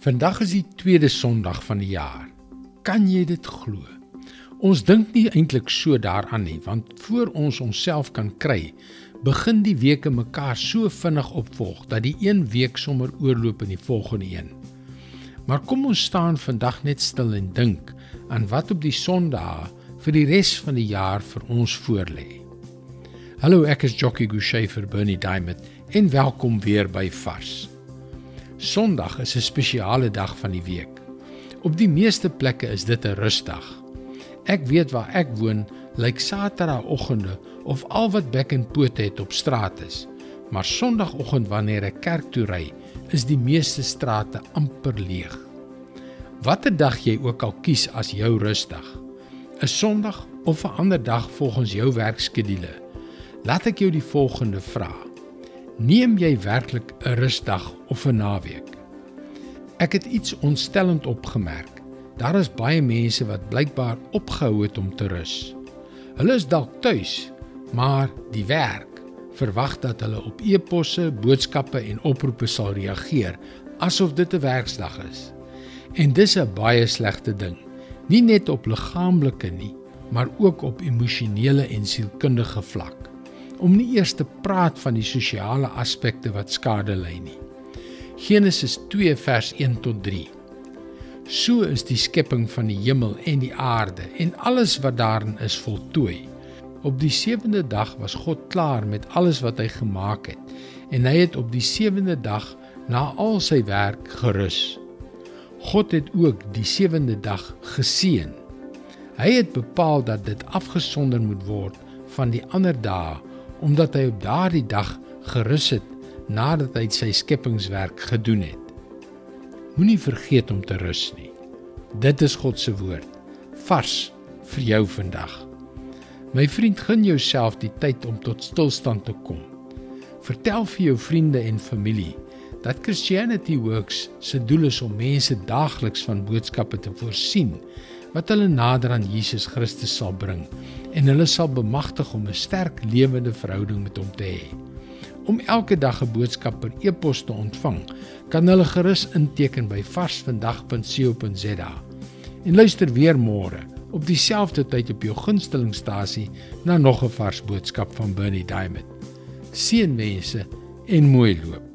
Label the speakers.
Speaker 1: Vandag is die tweede Sondag van die jaar. Kan jy dit glo? Ons dink nie eintlik so daaraan nie, want voor ons onsself kan kry, begin die weke mekaar so vinnig opvolg, dat die een week sommer oorloop in die volgende een. Maar kom ons staan vandag net stil en dink aan wat op die Sondae vir die res van die jaar vir ons voorlê. Hallo, ek is Jockey Gouchee vir Bernie Diamond en welkom weer by Vars. Sondag is 'n spesiale dag van die week. Op die meeste plekke is dit 'n rustdag. Ek weet waar ek woon, lyk Saterdagoggende of al wat bek en pote het op straat is, maar Sondagoggend wanneer ek kerk toe ry, is die meeste strate amper leeg. Watter dag jy ook al kies as jou rustdag, 'n Sondag of 'n ander dag volgens jou werkskedule, laat ek jou die volgende vra. Neem jy werklik 'n rustdag of 'n naweek? Ek het iets ontstellend opgemerk. Daar is baie mense wat blykbaar opgehou het om te rus. Hulle is dalk tuis, maar die werk verwag dat hulle op e-posse, boodskappe en oproepe sal reageer, asof dit 'n werksdag is. En dis 'n baie slegte ding, nie net op liggaamlike nie, maar ook op emosionele en sielkundige vlak. Om nie eers te praat van die sosiale aspekte wat skade ly nie. Genesis 2 vers 1 tot 3. So is die skepping van die hemel en die aarde en alles wat daarin is voltooi. Op die 7de dag was God klaar met alles wat hy gemaak het en hy het op die 7de dag na al sy werk gerus. God het ook die 7de dag geseën. Hy het bepaal dat dit afgesonder moet word van die ander dae, omdat hy op daardie dag gerus het nadat hy sy skepingswerk gedoen het. Moenie vergeet om te rus nie. Dit is God se woord, vars vir jou vandag. My vriend, gun jouself die tyd om tot stilstand te kom. Vertel vir jou vriende en familie dat Christianity Works se doel is om mense daagliks van boodskappe te voorsien wat hulle nader aan Jesus Christus sal bring en hulle sal bemagtig om 'n sterk lewende verhouding met hom te hê. Om elke dag 'n boodskap per e-pos te ontvang, kan hulle gerus inteken by varsvandag.co.za en luister weer môre op dieselfde tyd op jou gunstelingstasie na nog 'n vars boodskap van Bernie Diamond. Seënwense en mooi loop.